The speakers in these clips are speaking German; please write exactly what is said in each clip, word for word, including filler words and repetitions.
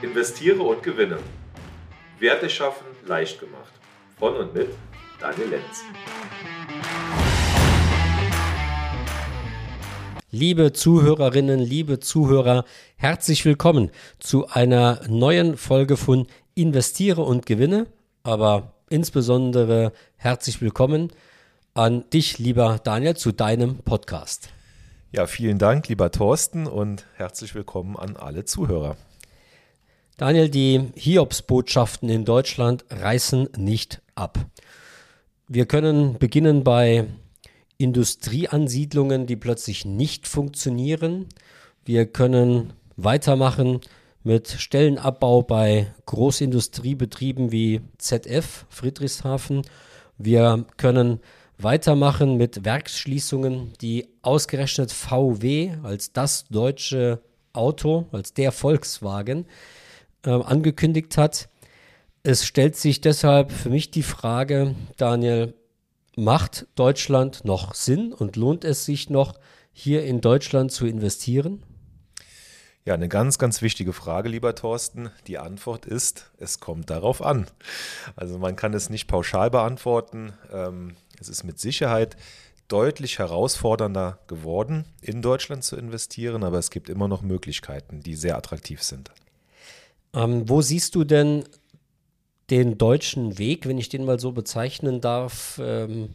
Investiere und gewinne. Werte schaffen leicht gemacht. Von und mit Daniel Lenz. Liebe Zuhörerinnen, liebe Zuhörer, herzlich willkommen zu einer neuen Folge von Investiere und gewinne, aber insbesondere herzlich willkommen an dich, lieber Daniel, zu deinem Podcast. Ja, vielen Dank, lieber Thorsten, und herzlich willkommen an alle Zuhörer. Daniel, die Hiobsbotschaften in Deutschland reißen nicht ab. Wir können beginnen bei Industrieansiedlungen, die plötzlich nicht funktionieren. Wir können weitermachen mit Stellenabbau bei Großindustriebetrieben wie Z F, Friedrichshafen. Wir können weitermachen mit Werksschließungen, die ausgerechnet V W als das deutsche Auto, als der Volkswagen, äh, angekündigt hat. Es stellt sich deshalb für mich die Frage, Daniel, macht Deutschland noch Sinn und lohnt es sich noch, hier in Deutschland zu investieren? Ja, eine ganz, ganz wichtige Frage, lieber Thorsten. Die Antwort ist, es kommt darauf an. Also man kann es nicht pauschal beantworten. Ähm, es ist mit Sicherheit deutlich herausfordernder geworden, in Deutschland zu investieren, aber es gibt immer noch Möglichkeiten, die sehr attraktiv sind. Ähm, wo siehst du denn den deutschen Weg, wenn ich den mal so bezeichnen darf, ähm,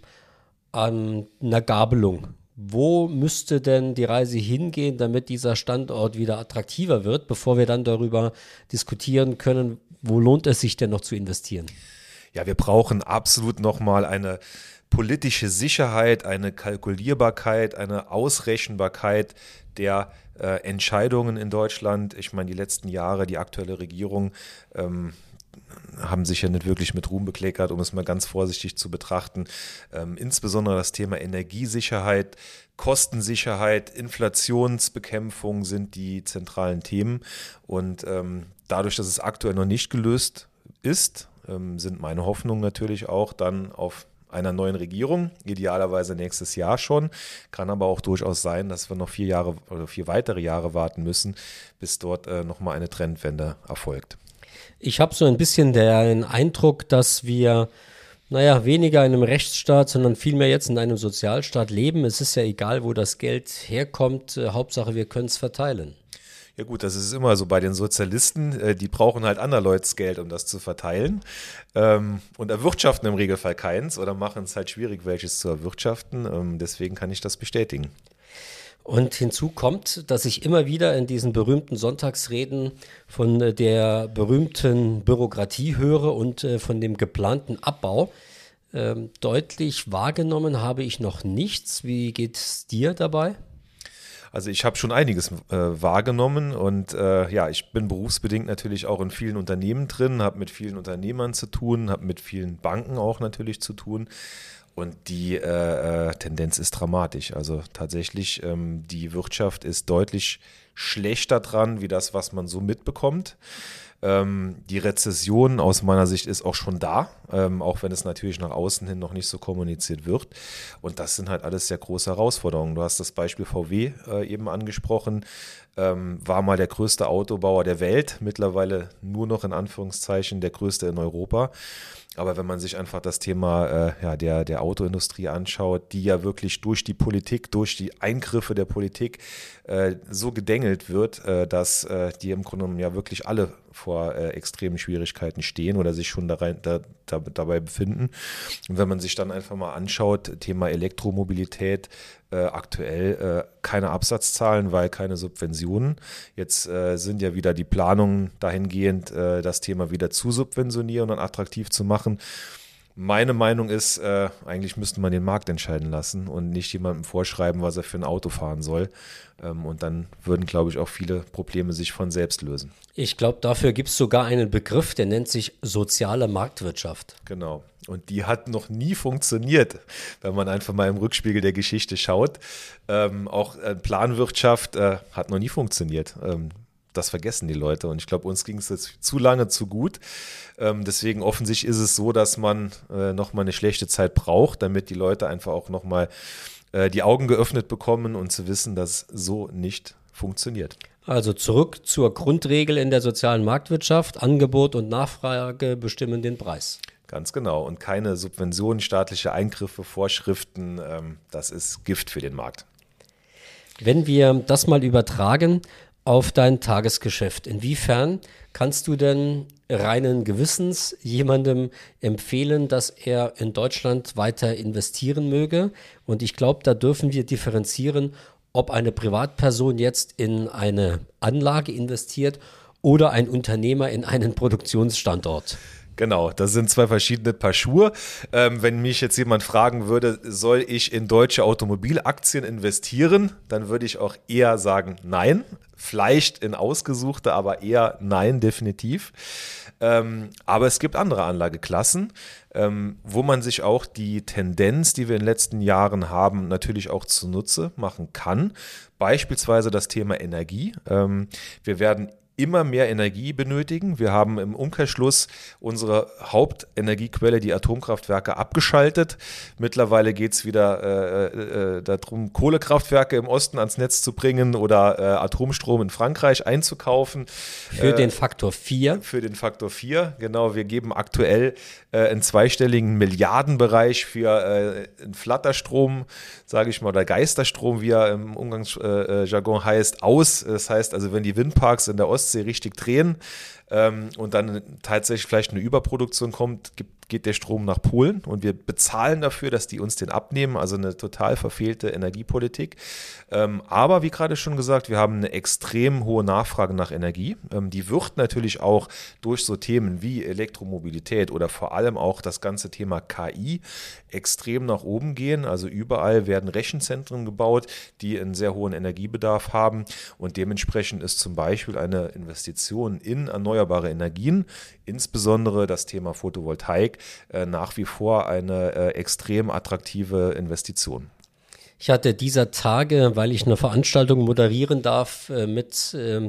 an einer Gabelung? Wo müsste denn die Reise hingehen, damit dieser Standort wieder attraktiver wird, bevor wir dann darüber diskutieren können, wo lohnt es sich denn noch zu investieren? Ja, wir brauchen absolut nochmal eine politische Sicherheit, eine Kalkulierbarkeit, eine Ausrechenbarkeit der äh, Entscheidungen in Deutschland. Ich meine, die letzten Jahre, die aktuelle Regierung ähm, haben sich ja nicht wirklich mit Ruhm bekleckert, um es mal ganz vorsichtig zu betrachten. Ähm, insbesondere das Thema Energiesicherheit, Kostensicherheit, Inflationsbekämpfung sind die zentralen Themen. Und ähm, dadurch, dass es aktuell noch nicht gelöst ist, ähm, sind meine Hoffnungen natürlich auch dann auf einer neuen Regierung, idealerweise nächstes Jahr schon. Kann aber auch durchaus sein, dass wir noch vier Jahre oder vier weitere Jahre warten müssen, bis dort äh, nochmal eine Trendwende erfolgt. Ich habe so ein bisschen den Eindruck, dass wir, naja, weniger in einem Rechtsstaat, sondern vielmehr jetzt in einem Sozialstaat leben. Es ist ja egal, wo das Geld herkommt. Äh, Hauptsache, wir können es verteilen. Ja gut, das ist immer so bei den Sozialisten, äh, die brauchen halt anderleuts Geld, um das zu verteilen, ähm, und erwirtschaften im Regelfall keins oder machen es halt schwierig, welches zu erwirtschaften. Ähm, deswegen kann ich das bestätigen. Und hinzu kommt, dass ich immer wieder in diesen berühmten Sonntagsreden von äh, der berühmten Bürokratie höre und äh, von dem geplanten Abbau. Ähm, deutlich wahrgenommen habe ich noch nichts. Wie geht es dir dabei? Also ich habe schon einiges äh, wahrgenommen und äh, ja, ich bin berufsbedingt natürlich auch in vielen Unternehmen drin, habe mit vielen Unternehmern zu tun, habe mit vielen Banken auch natürlich zu tun. Und die äh, Tendenz ist dramatisch. Also tatsächlich, ähm, die Wirtschaft ist deutlich schlechter dran, wie das, was man so mitbekommt. Ähm, die Rezession aus meiner Sicht ist auch schon da, ähm, auch wenn es natürlich nach außen hin noch nicht so kommuniziert wird. Und das sind halt alles sehr große Herausforderungen. Du hast das Beispiel V W äh, eben angesprochen, ähm, war mal der größte Autobauer der Welt, mittlerweile nur noch in Anführungszeichen der größte in Europa. Aber wenn man sich einfach das Thema äh, ja, der, der Autoindustrie anschaut, die ja wirklich durch die Politik, durch die Eingriffe der Politik äh, so gedengelt wird, äh, dass äh, die im Grunde genommen ja wirklich alle vor äh, extremen Schwierigkeiten stehen oder sich schon da rein, da, da, dabei befinden. Und wenn man sich dann einfach mal anschaut, Thema Elektromobilität, äh, aktuell äh, keine Absatzzahlen, weil keine Subventionen. Jetzt äh, sind ja wieder die Planungen dahingehend, äh, das Thema wieder zu subventionieren und attraktiv zu machen. Meine Meinung ist, äh, eigentlich müsste man den Markt entscheiden lassen und nicht jemandem vorschreiben, was er für ein Auto fahren soll. Ähm, und dann würden, glaube ich, auch viele Probleme sich von selbst lösen. Ich glaube, dafür gibt es sogar einen Begriff, der nennt sich soziale Marktwirtschaft. Genau. Und die hat noch nie funktioniert, wenn man einfach mal im Rückspiegel der Geschichte schaut. Ähm, auch äh, Planwirtschaft äh, hat noch nie funktioniert. Ähm, Das vergessen die Leute und ich glaube, uns ging es jetzt zu lange zu gut. Ähm, deswegen offensichtlich ist es so, dass man äh, nochmal eine schlechte Zeit braucht, damit die Leute einfach auch nochmal äh, die Augen geöffnet bekommen und zu wissen, dass so nicht funktioniert. Also zurück zur Grundregel in der sozialen Marktwirtschaft. Angebot und Nachfrage bestimmen den Preis. Ganz genau. Und keine Subventionen, staatliche Eingriffe, Vorschriften, ähm, das ist Gift für den Markt. Wenn wir das mal übertragen auf dein Tagesgeschäft, inwiefern kannst du denn reinen Gewissens jemandem empfehlen, dass er in Deutschland weiter investieren möge? Und ich glaube, da dürfen wir differenzieren, ob eine Privatperson jetzt in eine Anlage investiert oder ein Unternehmer in einen Produktionsstandort. Genau, das sind zwei verschiedene Paar Schuhe. Ähm, wenn mich jetzt jemand fragen würde, soll ich in deutsche Automobilaktien investieren, dann würde ich auch eher sagen, nein. Vielleicht in ausgesuchte, aber eher nein, definitiv. Ähm, aber es gibt andere Anlageklassen, ähm, wo man sich auch die Tendenz, die wir in den letzten Jahren haben, natürlich auch zunutze machen kann. Beispielsweise das Thema Energie. Ähm, wir werden immer mehr Energie benötigen. Wir haben im Umkehrschluss unsere Hauptenergiequelle, die Atomkraftwerke, abgeschaltet. Mittlerweile geht es wieder äh, äh, darum, Kohlekraftwerke im Osten ans Netz zu bringen oder äh, Atomstrom in Frankreich einzukaufen. Für äh, den Faktor vier. Für den Faktor vier, genau. Wir geben aktuell äh, einen zweistelligen Milliardenbereich für äh, einen Flatterstrom, sage ich mal, oder Geisterstrom, wie er im Umgangsjargon äh, heißt, aus. Das heißt also, wenn die Windparks in der Ostsee richtig drehen ähm, und dann tatsächlich vielleicht eine Überproduktion kommt, gibt, geht der Strom nach Polen und wir bezahlen dafür, dass die uns den abnehmen, also eine total verfehlte Energiepolitik. Ähm, aber wie gerade schon gesagt, wir haben eine extrem hohe Nachfrage nach Energie. Ähm, die wird natürlich auch durch so Themen wie Elektromobilität oder vor allem auch das ganze Thema K I extrem nach oben gehen. Also überall werden Rechenzentren gebaut, die einen sehr hohen Energiebedarf haben und dementsprechend ist zum Beispiel eine Investition in erneuerbare Energien, insbesondere das Thema Photovoltaik, äh, nach wie vor eine äh, extrem attraktive Investition. Ich hatte dieser Tage, weil ich eine Veranstaltung moderieren darf, äh, mit ähm,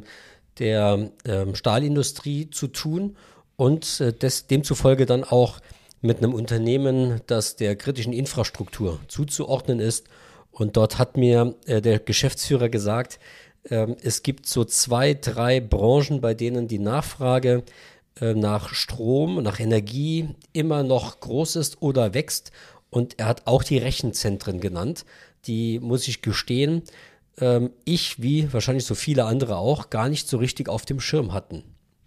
der ähm, Stahlindustrie zu tun und äh, des, demzufolge dann auch mit einem Unternehmen, das der kritischen Infrastruktur zuzuordnen ist. Und dort hat mir äh, der Geschäftsführer gesagt, äh, es gibt so zwei, drei Branchen, bei denen die Nachfrage äh, nach Strom, nach Energie immer noch groß ist oder wächst. Und er hat auch die Rechenzentren genannt. Die, muss ich gestehen, äh, ich, wie wahrscheinlich so viele andere auch, gar nicht so richtig auf dem Schirm hatten.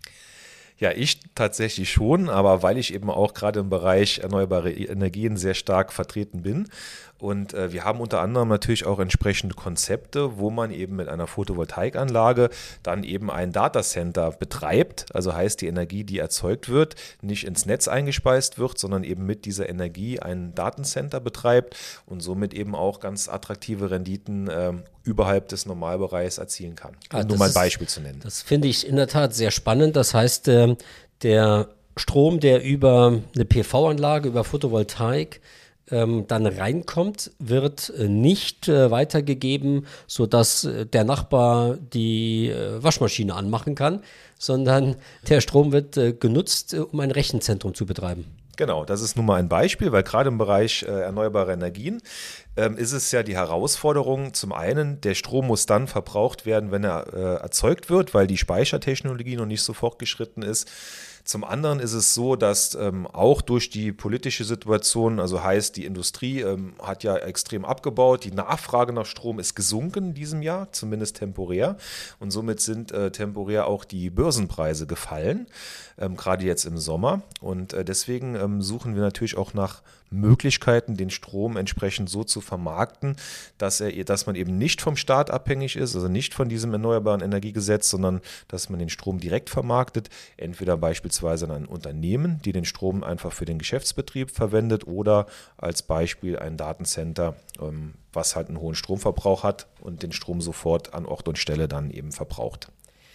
Ja, ich tatsächlich schon, aber weil ich eben auch gerade im Bereich erneuerbare Energien sehr stark vertreten bin. Und äh, wir haben unter anderem natürlich auch entsprechende Konzepte, wo man eben mit einer Photovoltaikanlage dann eben ein Datacenter betreibt. Also heißt, die Energie, die erzeugt wird, nicht ins Netz eingespeist wird, sondern eben mit dieser Energie ein Datencenter betreibt und somit eben auch ganz attraktive Renditen äh, überhalb des Normalbereichs erzielen kann. Um ah, nur mal ein Beispiel ist, zu nennen. Das finde ich in der Tat sehr spannend. Das heißt, äh, der Strom, der über eine P V-Anlage, über Photovoltaik ähm, dann reinkommt, wird äh, nicht äh, weitergegeben, sodass äh, der Nachbar die äh, Waschmaschine anmachen kann, sondern der Strom wird äh, genutzt, äh, um ein Rechenzentrum zu betreiben. Genau, das ist nun mal ein Beispiel, weil gerade im Bereich äh, erneuerbare Energien ähm, ist es ja die Herausforderung, zum einen, der Strom muss dann verbraucht werden, wenn er äh, erzeugt wird, weil die Speichertechnologie noch nicht so fortgeschritten ist. Zum anderen ist es so, dass ähm, auch durch die politische Situation, also heißt, die Industrie ähm, hat ja extrem abgebaut, die Nachfrage nach Strom ist gesunken in diesem Jahr, zumindest temporär. Und somit sind äh, temporär auch die Börsenpreise gefallen, ähm, gerade jetzt im Sommer. Und äh, deswegen ähm, suchen wir natürlich auch nach Möglichkeiten, den Strom entsprechend so zu vermarkten, dass er, dass man eben nicht vom Staat abhängig ist, also nicht von diesem Erneuerbaren Energiegesetz, sondern dass man den Strom direkt vermarktet, entweder beispielsweise an ein Unternehmen, die den Strom einfach für den Geschäftsbetrieb verwendet oder als Beispiel ein Datencenter, ähm, was halt einen hohen Stromverbrauch hat und den Strom sofort an Ort und Stelle dann eben verbraucht.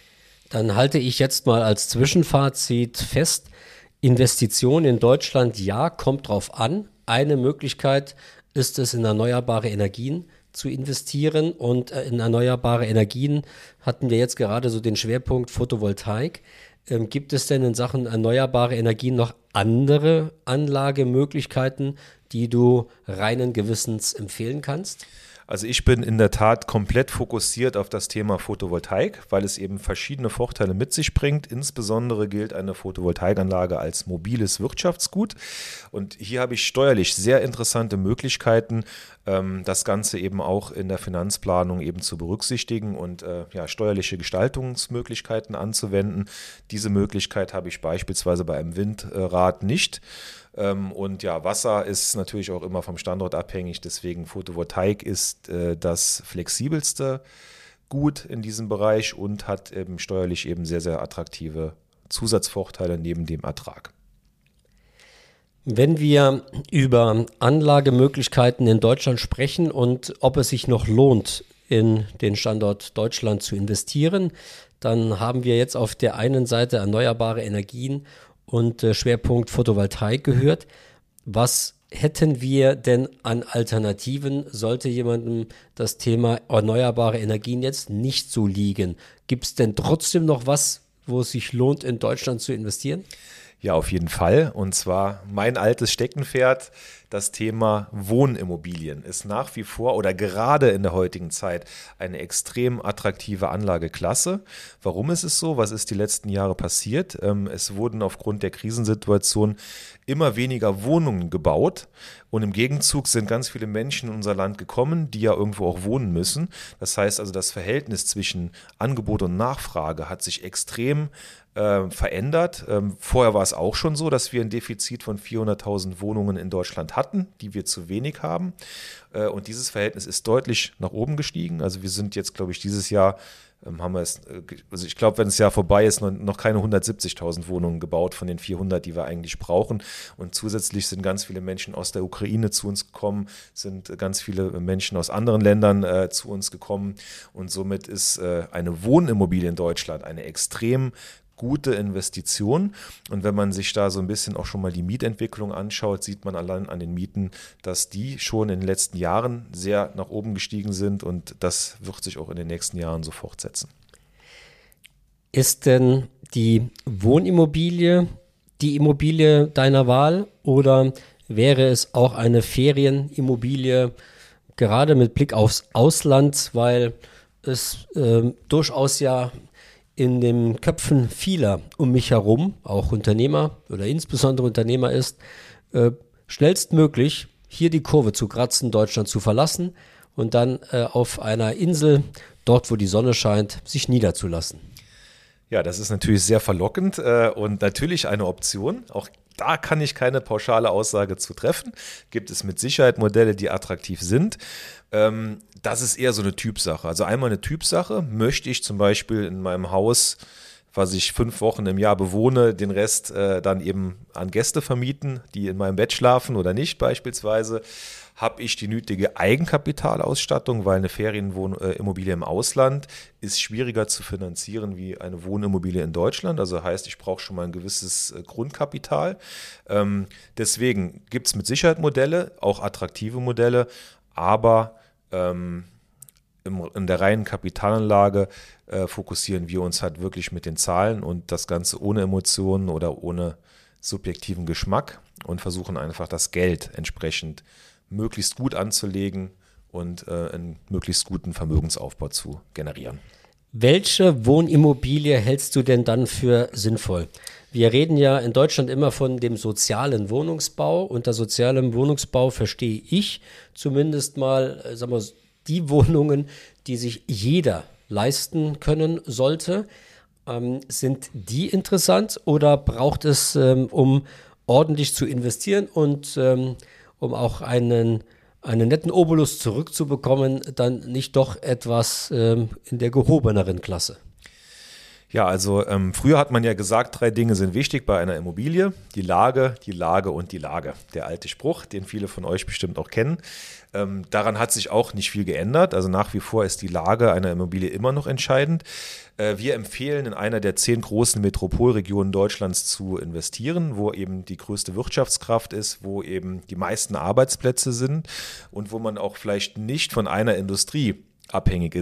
Dann halte ich jetzt mal als Zwischenfazit fest, Investition in Deutschland, ja, kommt drauf an. Eine Möglichkeit ist es, in erneuerbare Energien zu investieren. Und in erneuerbare Energien hatten wir jetzt gerade so den Schwerpunkt Photovoltaik. Ähm, gibt es denn in Sachen erneuerbare Energien noch andere Anlagemöglichkeiten, die du reinen Gewissens empfehlen kannst? Also ich bin in der Tat komplett fokussiert auf das Thema Photovoltaik, weil es eben verschiedene Vorteile mit sich bringt. Insbesondere gilt eine Photovoltaikanlage als mobiles Wirtschaftsgut. Und hier habe ich steuerlich sehr interessante Möglichkeiten, das Ganze eben auch in der Finanzplanung eben zu berücksichtigen und äh, ja, steuerliche Gestaltungsmöglichkeiten anzuwenden. Diese Möglichkeit habe ich beispielsweise bei einem Windrad nicht. Ähm, und ja, Wasser ist natürlich auch immer vom Standort abhängig, deswegen Photovoltaik ist äh, das flexibelste Gut in diesem Bereich und hat eben steuerlich eben sehr, sehr attraktive Zusatzvorteile neben dem Ertrag. Wenn wir über Anlagemöglichkeiten in Deutschland sprechen und ob es sich noch lohnt, in den Standort Deutschland zu investieren, dann haben wir jetzt auf der einen Seite erneuerbare Energien und äh, Schwerpunkt Photovoltaik gehört. Was hätten wir denn an Alternativen, sollte jemandem das Thema erneuerbare Energien jetzt nicht so liegen? Gibt es denn trotzdem noch was, wo es sich lohnt, in Deutschland zu investieren? Ja, auf jeden Fall. Und zwar mein altes Steckenpferd, das Thema Wohnimmobilien, ist nach wie vor oder gerade in der heutigen Zeit eine extrem attraktive Anlageklasse. Warum ist es so? Was ist die letzten Jahre passiert? Es wurden aufgrund der Krisensituation immer weniger Wohnungen gebaut und im Gegenzug sind ganz viele Menschen in unser Land gekommen, die ja irgendwo auch wohnen müssen. Das heißt also, das Verhältnis zwischen Angebot und Nachfrage hat sich extrem äh, verändert. Ähm, vorher war es auch schon so, dass wir ein Defizit von vierhunderttausend Wohnungen in Deutschland hatten, die wir zu wenig haben. Äh, und dieses Verhältnis ist deutlich nach oben gestiegen. Also wir sind jetzt, glaube ich, dieses Jahr haben wir es, also ich glaube, wenn das Jahr vorbei ist, noch keine hundertsiebzigtausend Wohnungen gebaut von den vierhundert, die wir eigentlich brauchen. Und zusätzlich sind ganz viele Menschen aus der Ukraine zu uns gekommen, sind ganz viele Menschen aus anderen Ländern äh, zu uns gekommen. Und somit ist äh, eine Wohnimmobilie in Deutschland eine extrem gute Investition. Und wenn man sich da so ein bisschen auch schon mal die Mietentwicklung anschaut, sieht man allein an den Mieten, dass die schon in den letzten Jahren sehr nach oben gestiegen sind und das wird sich auch in den nächsten Jahren so fortsetzen. Ist denn die Wohnimmobilie die Immobilie deiner Wahl oder wäre es auch eine Ferienimmobilie, gerade mit Blick aufs Ausland, weil es äh, durchaus ja in den Köpfen vieler um mich herum, auch Unternehmer oder insbesondere Unternehmer ist, äh, schnellstmöglich hier die Kurve zu kratzen, Deutschland zu verlassen und dann äh, auf einer Insel, dort wo die Sonne scheint, sich niederzulassen. Ja, das ist natürlich sehr verlockend äh, und natürlich eine Option. Auch da kann ich keine pauschale Aussage zu treffen. Gibt es mit Sicherheit Modelle, die attraktiv sind. Ähm, das ist eher so eine Typsache. Also einmal eine Typsache. Möchte ich zum Beispiel in meinem Haus, was ich fünf Wochen im Jahr bewohne, den Rest äh, dann eben an Gäste vermieten, die in meinem Bett schlafen oder nicht beispielsweise? Habe ich die nötige Eigenkapitalausstattung, weil eine Ferienimmobilie im Ausland ist schwieriger zu finanzieren wie eine Wohnimmobilie in Deutschland. Also heißt, ich brauche schon mal ein gewisses Grundkapital. Ähm, deswegen gibt es mit Sicherheit Modelle, auch attraktive Modelle, aber ähm, im, in der reinen Kapitalanlage äh, fokussieren wir uns halt wirklich mit den Zahlen und das Ganze ohne Emotionen oder ohne subjektiven Geschmack und versuchen einfach das Geld entsprechend möglichst gut anzulegen und äh, einen möglichst guten Vermögensaufbau zu generieren. Welche Wohnimmobilie hältst du denn dann für sinnvoll? Wir reden ja in Deutschland immer von dem sozialen Wohnungsbau. Unter sozialem Wohnungsbau verstehe ich zumindest mal, sagen wir, die Wohnungen, die sich jeder leisten können sollte. Ähm, sind die interessant oder braucht es, ähm, um ordentlich zu investieren und ähm, um auch einen, einen netten Obolus zurückzubekommen, dann nicht doch etwas ähm, in der gehobeneren Klasse? Ja, also ähm, früher hat man ja gesagt, drei Dinge sind wichtig bei einer Immobilie. Die Lage, die Lage und die Lage. Der alte Spruch, den viele von euch bestimmt auch kennen. Ähm, daran hat sich auch nicht viel geändert. Also nach wie vor ist die Lage einer Immobilie immer noch entscheidend. Äh, wir empfehlen, in einer der zehn großen Metropolregionen Deutschlands zu investieren, wo eben die größte Wirtschaftskraft ist, wo eben die meisten Arbeitsplätze sind und wo man auch vielleicht nicht von einer Industrie abhängig ist,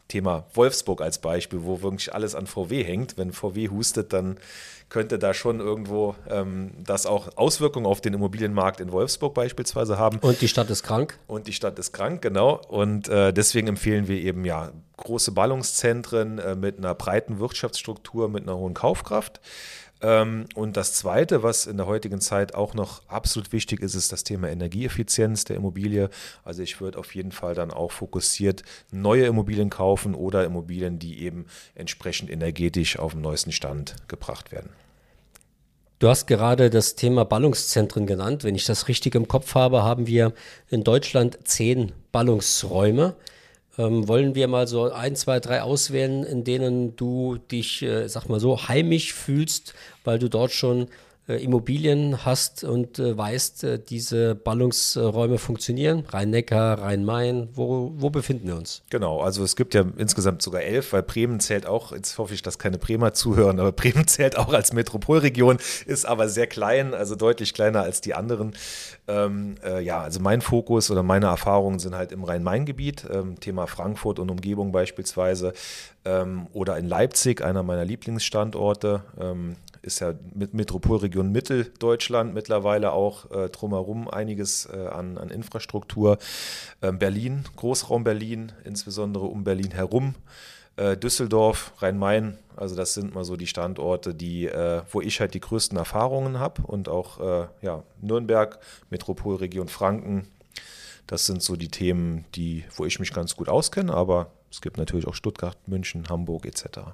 Thema Wolfsburg als Beispiel, wo wirklich alles an V W hängt. Wenn V W hustet, dann könnte da schon irgendwo ähm, das auch Auswirkungen auf den Immobilienmarkt in Wolfsburg beispielsweise haben. Und die Stadt ist krank. Und die Stadt ist krank, genau. Und äh, deswegen empfehlen wir eben ja große Ballungszentren äh, mit einer breiten Wirtschaftsstruktur, mit einer hohen Kaufkraft. Ähm, und das Zweite, was in der heutigen Zeit auch noch absolut wichtig ist, ist das Thema Energieeffizienz der Immobilie. Also ich würde auf jeden Fall dann auch fokussiert neue Immobilien kaufen oder Immobilien, die eben entsprechend energetisch auf den neuesten Stand gebracht werden. Du hast gerade das Thema Ballungszentren genannt. Wenn ich das richtig im Kopf habe, haben wir in Deutschland zehn Ballungsräume. Ähm, wollen wir mal so ein, zwei, drei auswählen, in denen du dich, äh, sag mal so, heimisch fühlst, weil du dort schon äh, Immobilien hast und äh, weißt, äh, diese Ballungsräume funktionieren? Rhein-Neckar, Rhein-Main, wo, wo befinden wir uns? Genau, also es gibt ja insgesamt sogar elf, weil Bremen zählt auch, jetzt hoffe ich, dass keine Bremer zuhören, aber Bremen zählt auch als Metropolregion, ist aber sehr klein, also deutlich kleiner als die anderen. Ähm, äh, ja, also mein Fokus oder meine Erfahrungen sind halt im Rhein-Main-Gebiet, ähm, Thema Frankfurt und Umgebung beispielsweise, ähm, oder in Leipzig, einer meiner Lieblingsstandorte, ähm, ist ja mit Metropolregion Mitteldeutschland mittlerweile auch äh, drumherum einiges äh, an, an Infrastruktur. Ähm, Berlin, Großraum Berlin, insbesondere um Berlin herum. Äh, Düsseldorf, Rhein-Main, also das sind mal so die Standorte, die, äh, wo ich halt die größten Erfahrungen habe. Und auch äh, ja, Nürnberg, Metropolregion Franken. Das sind so die Themen, die, wo ich mich ganz gut auskenne. Aber es gibt natürlich auch Stuttgart, München, Hamburg et cetera.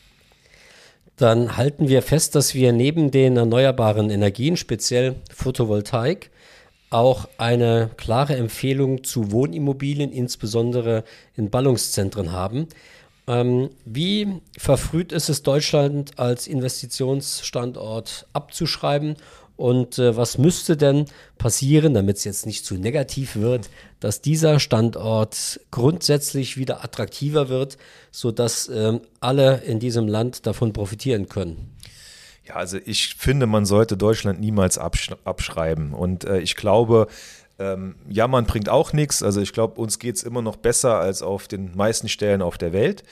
Dann halten wir fest, dass wir neben den erneuerbaren Energien, speziell Photovoltaik, auch eine klare Empfehlung zu Wohnimmobilien, insbesondere in Ballungszentren haben. Ähm, wie verfrüht ist es, Deutschland als Investitionsstandort abzuschreiben? Und äh, was müsste denn passieren, damit es jetzt nicht zu negativ wird, dass dieser Standort grundsätzlich wieder attraktiver wird, sodass ähm, alle in diesem Land davon profitieren können? Ja, also ich finde, man sollte Deutschland niemals absch- abschreiben. Und äh, ich glaube, ähm, jammern bringt auch nichts. Also ich glaube, uns geht es immer noch besser als auf den meisten Stellen auf der Welt.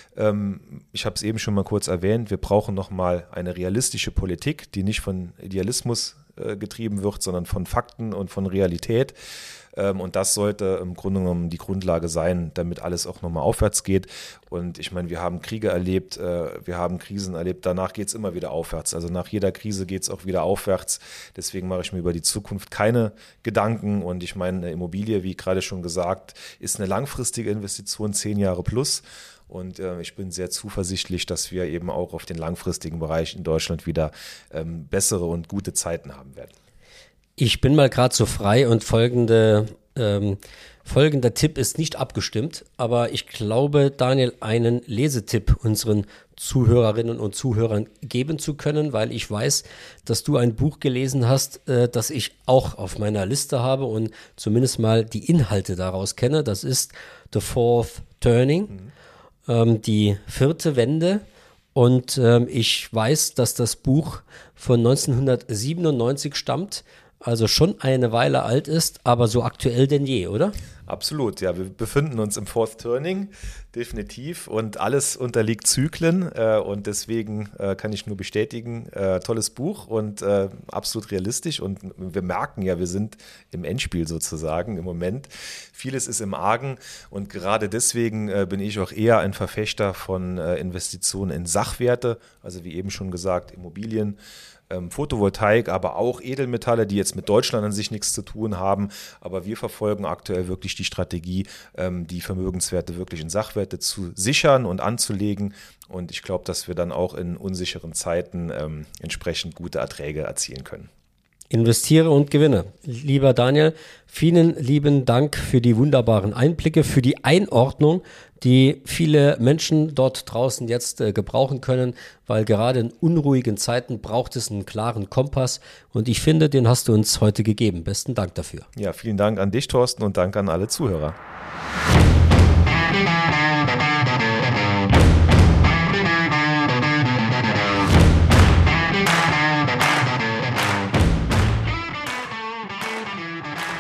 Ich habe es eben schon mal kurz erwähnt, wir brauchen nochmal eine realistische Politik, die nicht von Idealismus äh, getrieben wird, sondern von Fakten und von Realität. Ähm, und das sollte im Grunde genommen die Grundlage sein, damit alles auch nochmal aufwärts geht. Und ich meine, wir haben Kriege erlebt, äh, wir haben Krisen erlebt, danach geht es immer wieder aufwärts. Also nach jeder Krise geht es auch wieder aufwärts. Deswegen mache ich mir über die Zukunft keine Gedanken. Und ich meine, eine Immobilie, wie gerade schon gesagt, ist eine langfristige Investition, zehn Jahre plus. Und äh, ich bin sehr zuversichtlich, dass wir eben auch auf den langfristigen Bereich in Deutschland wieder ähm, bessere und gute Zeiten haben werden. Ich bin mal gerade so frei und folgende, ähm, folgender Tipp ist nicht abgestimmt, aber ich glaube, Daniel, einen Lesetipp unseren Zuhörerinnen und Zuhörern geben zu können, weil ich weiß, dass du ein Buch gelesen hast, äh, das ich auch auf meiner Liste habe und zumindest mal die Inhalte daraus kenne. Das ist The Fourth Turning. Mhm. Die vierte Wende, und ähm, ich weiß, dass das Buch von neunzehnhundertsiebenundneunzig stammt, also schon eine Weile alt ist, aber so aktuell denn je, oder? Absolut, ja, wir befinden uns im Fourth Turning, definitiv, und alles unterliegt Zyklen äh, und deswegen äh, kann ich nur bestätigen, äh, tolles Buch und äh, absolut realistisch, und wir merken ja, wir sind im Endspiel sozusagen im Moment. Vieles ist im Argen, und gerade deswegen äh, bin ich auch eher ein Verfechter von äh, Investitionen in Sachwerte, also wie eben schon gesagt, Immobilien, Ähm, Photovoltaik, aber auch Edelmetalle, die jetzt mit Deutschland an sich nichts zu tun haben. Aber wir verfolgen aktuell wirklich die Strategie, ähm, die Vermögenswerte wirklich in Sachwerte zu sichern und anzulegen. Und ich glaube, dass wir dann auch in unsicheren Zeiten ähm, entsprechend gute Erträge erzielen können. Investiere und gewinne. Lieber Daniel, vielen lieben Dank für die wunderbaren Einblicke, für die Einordnung, die viele Menschen dort draußen jetzt äh, gebrauchen können, weil gerade in unruhigen Zeiten braucht es einen klaren Kompass, und ich finde, den hast du uns heute gegeben. Besten Dank dafür. Ja, vielen Dank an dich, Thorsten, und Dank an alle Zuhörer.